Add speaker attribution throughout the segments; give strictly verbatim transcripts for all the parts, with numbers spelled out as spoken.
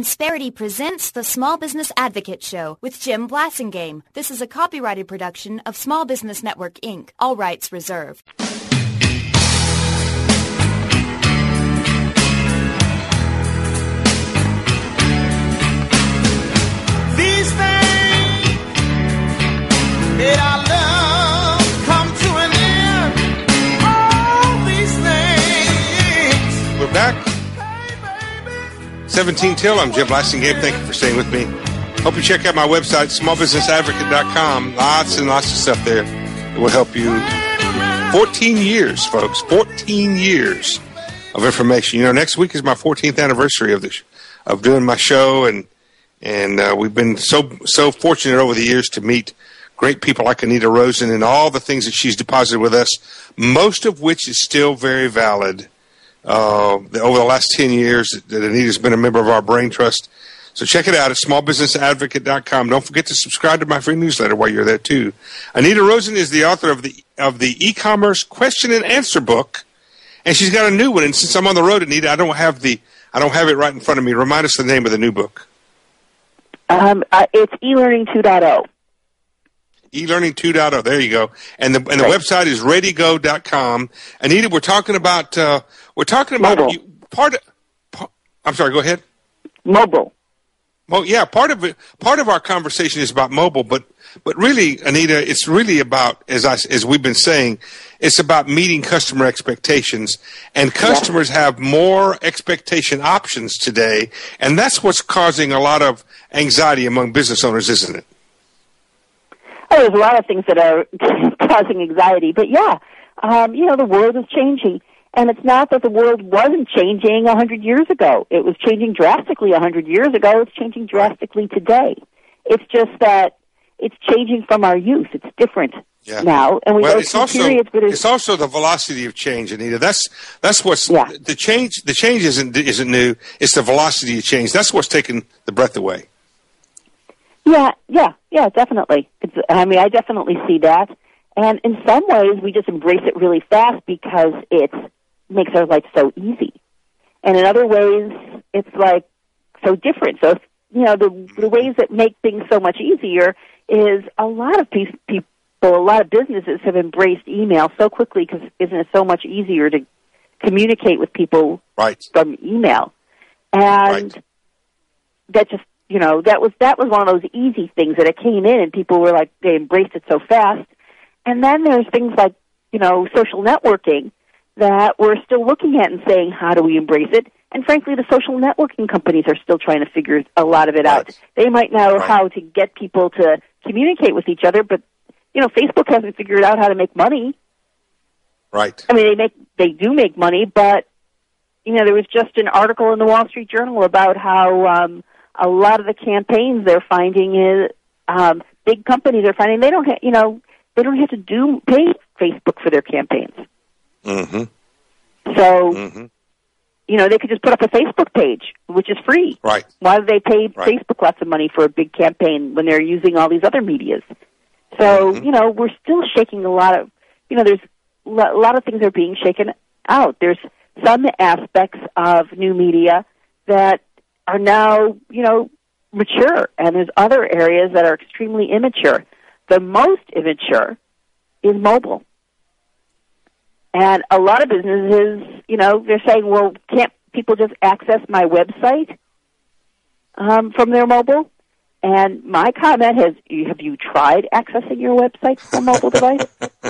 Speaker 1: Insperity presents the Small Business Advocate Show with Jim Blasingame. This is a copyrighted production of Small Business Network, Incorporated. All rights reserved.
Speaker 2: These things that I love come to an end. All these things.
Speaker 3: We're back. seventeen till. I'm Jim Blasingame. Thank you for staying with me. Hope you check out my website, small business advocate dot com. Lots and lots of stuff there that will help you. fourteen years, folks. fourteen years of information. You know, next week is my fourteenth anniversary of this, of doing my show, and and uh, we've been so so fortunate over the years to meet great people like Anita Rosen and all the things that she's deposited with us, most of which is still very valid. Uh, over the last ten years that Anita's been a member of our Brain Trust. So check it out at small business advocate dot com. Don't forget to subscribe to my free newsletter while you're there too. Anita Rosen is the author of the of the e-commerce question and answer book, and she's got a new one. And since I'm on the road, Anita, I don't have the I don't have it right in front of me. Remind us the name of the new book.
Speaker 4: Um, uh, it's eLearning two point oh.
Speaker 3: eLearning two point oh. There you go. And the and the
Speaker 4: right.
Speaker 3: website is ready go dot com. Anita, we're talking about uh, we're talking about
Speaker 4: Mobile.
Speaker 3: you, part, of, part. I'm sorry. Go ahead.
Speaker 4: Mobile.
Speaker 3: Well, yeah. Part of it. Part of our conversation is about mobile, but but really, Anita, it's really about as I as we've been saying, it's about meeting customer expectations, and customers yeah. have more expectation options today, and that's what's causing a lot of anxiety among business owners, isn't it?
Speaker 4: Oh, there's a lot of things that are causing anxiety, but yeah, um, you know, the world is changing, and it's not that the world wasn't changing a hundred years ago. It was changing drastically a hundred years ago. It's changing drastically today. It's just that it's changing from our youth. It's different yeah. now, and we
Speaker 3: well,
Speaker 4: go
Speaker 3: it's
Speaker 4: through
Speaker 3: also,
Speaker 4: periods. But it's,
Speaker 3: it's also the velocity of change, Anita. That's that's what's
Speaker 4: yeah.
Speaker 3: the change. The change isn't isn't new. It's the velocity of change. That's what's taking the breath away.
Speaker 4: Yeah, yeah, yeah, definitely. It's, I mean, I definitely see that. And in some ways, we just embrace it really fast because it makes our life so easy. And in other ways, it's like so different. So, you know, the, the ways that make things so much easier is a lot of pe- people, a lot of businesses have embraced email so quickly because isn't it so much easier to communicate with people
Speaker 3: right.
Speaker 4: from email? And
Speaker 3: right.
Speaker 4: that just You know, that was that was one of those easy things that it came in and people were like, they embraced it so fast. And then there's things like, you know, social networking that we're still looking at and saying, how do we embrace it? And frankly, the social networking companies are still trying to figure a lot of it
Speaker 3: right.
Speaker 4: out. They might know
Speaker 3: right.
Speaker 4: how to get people to communicate with each other, but, you know, Facebook hasn't figured out how to make money.
Speaker 3: Right.
Speaker 4: I mean, they make they do make money, but, you know, there was just an article in the Wall Street Journal about how um, a lot of the campaigns they're finding is um, big companies are finding they don't, ha- you know, they don't have to do pay Facebook for their campaigns.
Speaker 3: Mm-hmm.
Speaker 4: So,
Speaker 3: mm-hmm.
Speaker 4: you know, they could just put up a Facebook page, which is free.
Speaker 3: Right.
Speaker 4: Why do they pay
Speaker 3: right.
Speaker 4: Facebook lots of money for a big campaign when they're using all these other medias? So,
Speaker 3: mm-hmm.
Speaker 4: you know, we're still shaking a lot of, you know, there's a lot of things are being shaken out. There's some aspects of new media that are now, you know, mature, and there's other areas that are extremely immature. The most immature is mobile. And a lot of businesses, you know, they're saying, well, can't people just access my website um, from their mobile? And my comment has, have you tried accessing your website from a mobile device?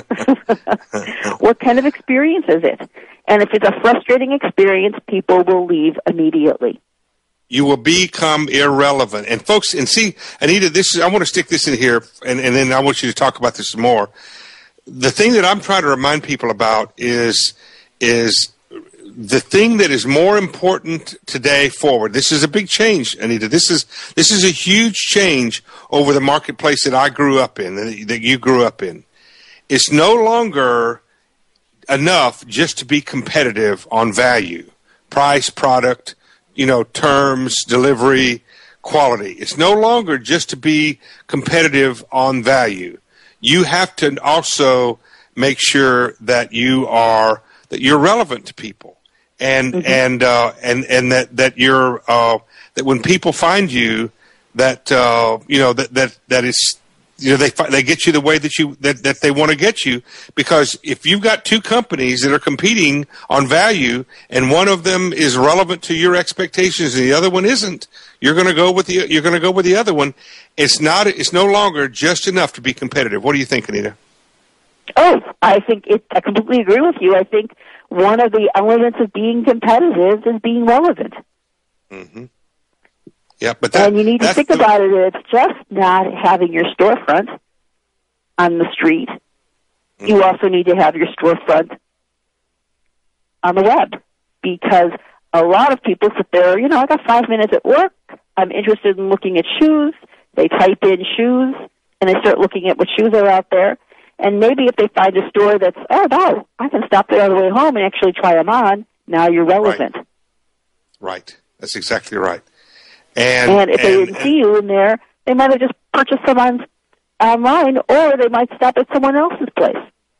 Speaker 4: What kind of experience is it? And if it's a frustrating experience, people will leave immediately.
Speaker 3: You will become irrelevant. And folks, and see, Anita, this is, I want to stick this in here, and, and then I want you to talk about this more. The thing that I'm trying to remind people about is, is the thing that is more important today forward. This is a big change, Anita. This is, this is a huge change over the marketplace that I grew up in, that, that you grew up in. It's no longer enough just to be competitive on value, price, product, you know, terms, delivery, quality. It's no longer just to be competitive on value. You have to also make sure that you are that you're relevant to people, and mm-hmm. and uh, and and that that you're uh, that when people find you, that uh, you know that that that is. You know, they they get you the way that you that, that they want to get you, because if you've got two companies that are competing on value and one of them is relevant to your expectations and the other one isn't, you're going to go with the you're going to go with the other one. It's not it's no longer just enough to be competitive. What do you think, Anita?
Speaker 4: Oh, I think it, I completely agree with you. I think one of the elements of being competitive is being relevant.
Speaker 3: Mm-hmm. Yeah, but that,
Speaker 4: and you need to think
Speaker 3: the,
Speaker 4: about it. It's just not having your storefront on the street. Mm-hmm. You also need to have your storefront on the web, because a lot of people sit there, you know, I got five minutes at work. I'm interested in looking at shoes. They type in shoes, and they start looking at what shoes are out there. And maybe if they find a store that's, oh, no, I can stop there on the way home and actually try them on, now you're relevant.
Speaker 3: Right. Right. That's exactly right. And,
Speaker 4: and if
Speaker 3: and,
Speaker 4: they didn't see you in there, they might have just purchased them on, online, or they might stop at someone else's place.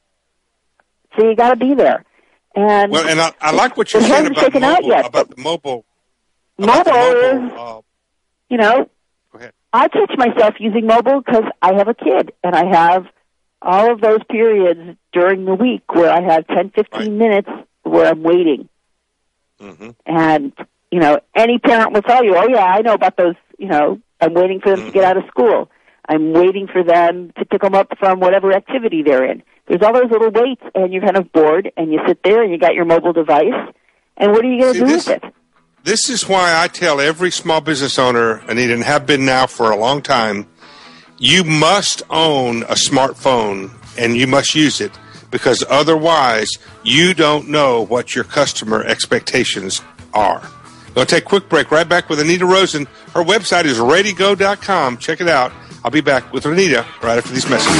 Speaker 4: So you got to be there. And
Speaker 3: well, and I, I like what you're
Speaker 4: it
Speaker 3: saying
Speaker 4: hasn't
Speaker 3: about
Speaker 4: shaken
Speaker 3: mobile.
Speaker 4: out yet,
Speaker 3: About the mobile.
Speaker 4: Mobile,
Speaker 3: about the mobile
Speaker 4: is,
Speaker 3: uh,
Speaker 4: you know,
Speaker 3: go ahead.
Speaker 4: I catch myself using mobile because I have a kid, and I have all of those periods during the week where I have ten, fifteen
Speaker 3: Right.
Speaker 4: minutes where I'm waiting.
Speaker 3: Mm-hmm.
Speaker 4: And, you know, any parent will tell you, oh, yeah, I know about those, you know, I'm waiting for them
Speaker 3: Mm-hmm.
Speaker 4: to get out of school. I'm waiting for them to pick them up from whatever activity they're in. There's all those little waits, and you're kind of bored, and you sit there, and you got your mobile device, and what are you going to do
Speaker 3: this,
Speaker 4: with it?
Speaker 3: This is why I tell every small business owner, Anita, and have been now for a long time, you must own a smartphone, and you must use it, because otherwise you don't know what your customer expectations are. We'll take a quick break. Right back with Anita Rosen. Her website is ready go dot com. Check it out. I'll be back with Anita right after these messages.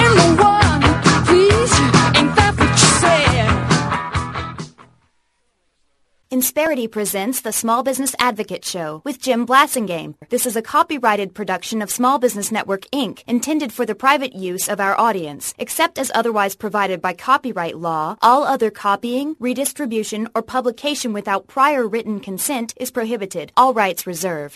Speaker 1: Insperity presents the Small Business Advocate Show with Jim Blasingame. This is a copyrighted production of Small Business Network, Incorporated, intended for the private use of our audience. Except as otherwise provided by copyright law, all other copying, redistribution, or publication without prior written consent is prohibited. All rights reserved.